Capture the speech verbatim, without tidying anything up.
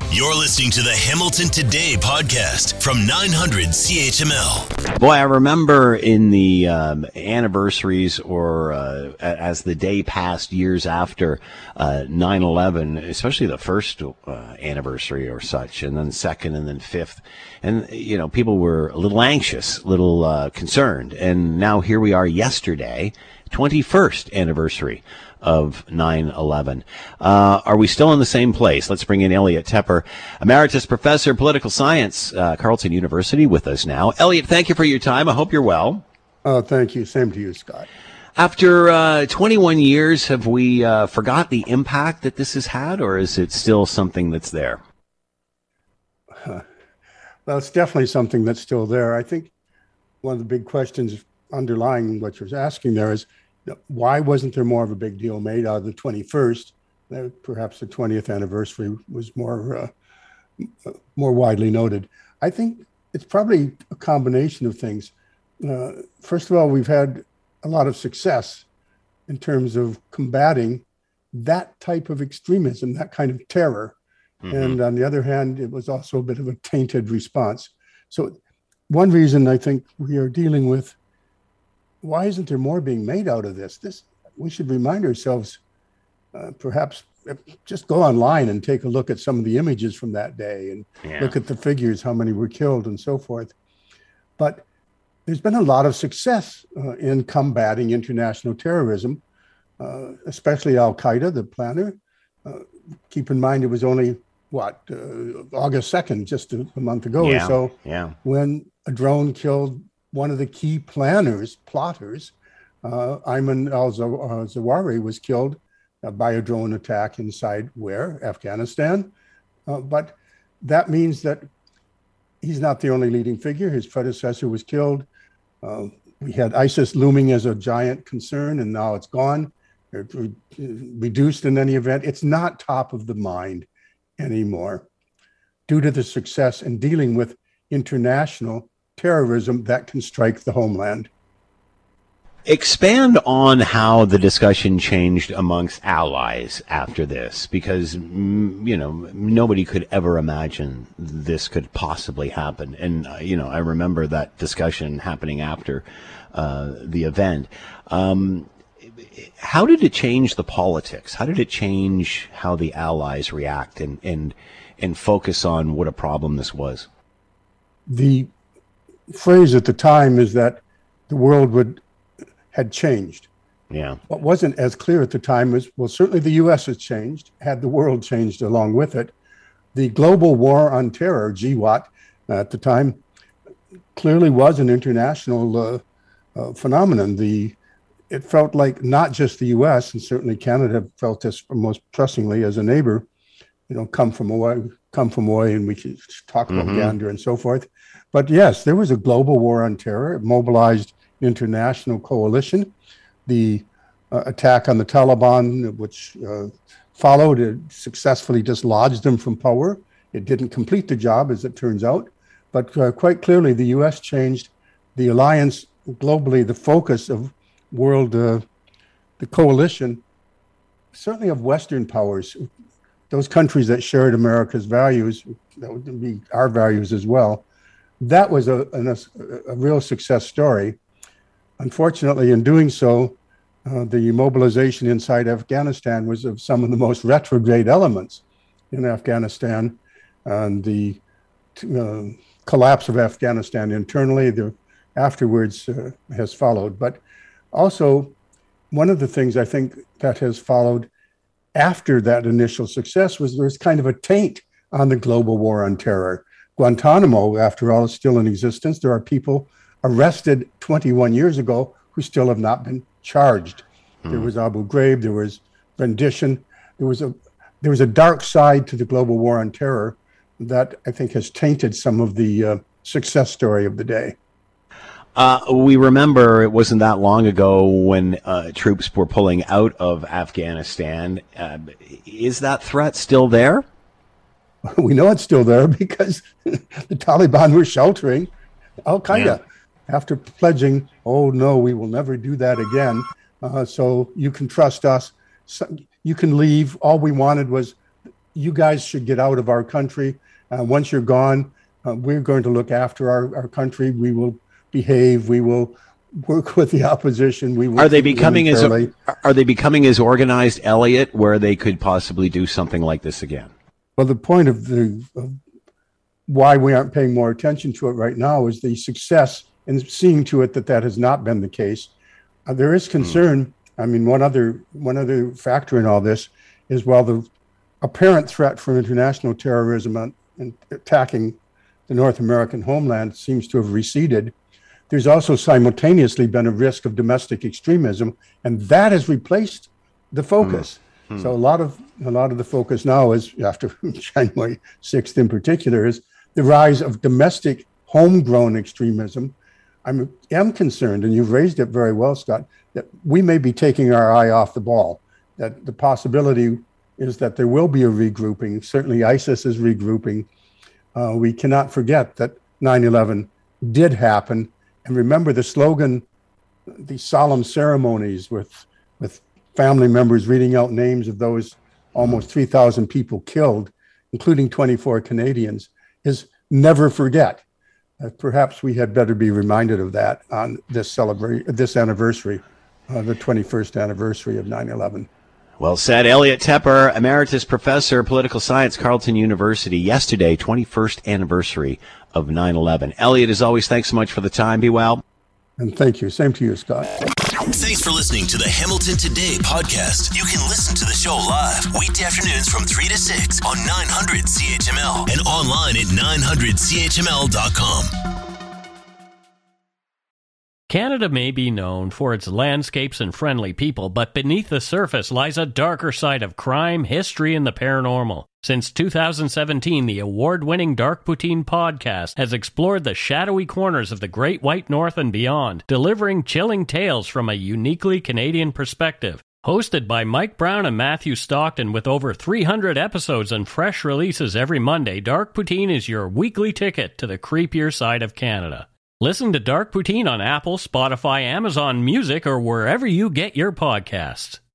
You're listening to the Hamilton Today podcast from nine hundred C H M L. Boy, I remember in the um, anniversaries or uh, as the day passed years after uh, nine eleven, especially the first uh, anniversary or such, and then second and then fifth. And, you know, people were a little anxious, a little uh, concerned. And now here we are yesterday, twenty-first anniversary of nine eleven. Uh, are we still in the same place? Let's bring in Elliot Tepper, Emeritus Professor of Political Science, uh, Carleton University, with us now. Elliot, thank you for your time. I hope you're well. Oh, thank you. Same to you, Scott. After uh, twenty-one years, have we uh, forgot the impact that this has had, or is it still something that's there? Uh, well, it's definitely something that's still there. I think one of the big questions underlying what you're asking there is, why wasn't there more of a big deal made out of the twenty-first? Uh, perhaps the twentieth anniversary was more uh, more widely noted. I think it's probably a combination of things. Uh, first of all, we've had a lot of success in terms of combating that type of extremism, that kind of terror. Mm-hmm. And on the other hand, it was also a bit of a tainted response. So one reason I think we are dealing with, why isn't there more being made out of this? This we should remind ourselves, uh, perhaps just go online and take a look at some of the images from that day and yeah. look at the figures, how many were killed and so forth. But there's been a lot of success uh, in combating international terrorism, uh, especially Al-Qaeda, the planner. Uh, keep in mind, it was only, what, uh, August second, just a, a month ago yeah. or so, yeah. when a drone killed one of the key planners, plotters, uh, Ayman al-Zawahiri, was killed uh, by a drone attack inside where? Afghanistan. Uh, but that means that he's not the only leading figure. His predecessor was killed. Uh, we had ISIS looming as a giant concern, and now it's gone. It's re- reduced in any event. It's not top of the mind anymore due to the success in dealing with international terrorism that can strike the homeland. Expand on how the discussion changed amongst allies after this, because, you know, nobody could ever imagine this could possibly happen. And, uh, you know, I remember that discussion happening after uh, the event. Um, how did it change the politics? How did it change how the allies react and, and, and focus on what a problem this was? The phrase at the time is that the world would had changed. Yeah. What wasn't as clear at the time was, well, certainly the U S has changed. Had the world changed along with it? The global war on terror, G WOT, uh, at the time, clearly was an international uh, uh, phenomenon. The it felt like not just the U S, and certainly Canada felt this most pressingly as a neighbor. You know, come from away, come from away, and we could talk about mm-hmm. Gander and so forth. But yes, there was a global war on terror. It mobilized international coalition. The uh, attack on the Taliban, which uh, followed, it successfully dislodged them from power. It didn't complete the job, as it turns out. But uh, quite clearly, the U S changed the alliance globally, the focus of world, uh, the coalition, certainly of Western powers, those countries that shared America's values, that would be our values as well. That was a, a, a real success story. Unfortunately, in doing so, uh, the mobilization inside Afghanistan was of some of the most retrograde elements in Afghanistan, and the uh, collapse of Afghanistan internally, the afterwards uh, has followed. But also, one of the things I think that has followed after that initial success was there's kind of a taint on the global war on terror. Guantanamo, after all, is still in existence. There are people arrested twenty-one years ago who still have not been charged. Hmm. There was Abu Ghraib, there was rendition, there was a there was a dark side to the global war on terror that I think has tainted some of the uh, success story of the day. Uh, we remember it wasn't that long ago when uh, troops were pulling out of Afghanistan. Uh, is that threat still there? We know it's still there because the Taliban were sheltering Al-Qaeda yeah. after pledging, oh, no, we will never do that again. Uh, so you can trust us. So you can leave. All we wanted was you guys should get out of our country. Uh, once you're gone, uh, we're going to look after our, our country. We will behave. We will work with the opposition. We will are they becoming as are they becoming as organized, Elliot, where they could possibly do something like this again? Well, the point of the of why we aren't paying more attention to it right now is the success in seeing to it that that has not been the case. Uh, there is concern. Mm. I mean, one other one other factor in all this is while the apparent threat from international terrorism and, and attacking the North American homeland seems to have receded, there's also simultaneously been a risk of domestic extremism, and that has replaced the focus. Mm. So a lot of a lot of the focus now is, after January sixth in particular, is the rise of domestic homegrown extremism. I'm am concerned, and you've raised it very well, Scott, that we may be taking our eye off the ball, that the possibility is that there will be a regrouping. Certainly ISIS is regrouping. Uh, we cannot forget that nine eleven did happen. And remember the slogan, the solemn ceremonies with, with family members reading out names of those almost three thousand people killed, including twenty-four Canadians, is never forget. Uh, perhaps we had better be reminded of that on this celebrate this anniversary, uh, the twenty-first anniversary of nine eleven. Well said. Elliot Tepper, Emeritus Professor, Political Science, Carleton University. Yesterday, twenty-first anniversary of nine eleven. Elliot, as always, thanks so much for the time. Be well. And thank you. Same to you, Scott. Thanks for listening to the Hamilton Today podcast. You can listen to the show live weekday afternoons from three to six on nine hundred C H M L and online at nine hundred C H M L dot com. Canada may be known for its landscapes and friendly people, but beneath the surface lies a darker side of crime, history, and the paranormal. Since two thousand seventeen, the award-winning Dark Poutine podcast has explored the shadowy corners of the Great White North and beyond, delivering chilling tales from a uniquely Canadian perspective. Hosted by Mike Brown and Matthew Stockton with over three hundred episodes and fresh releases every Monday, Dark Poutine is your weekly ticket to the creepier side of Canada. Listen to Dark Poutine on Apple, Spotify, Amazon Music, or wherever you get your podcasts.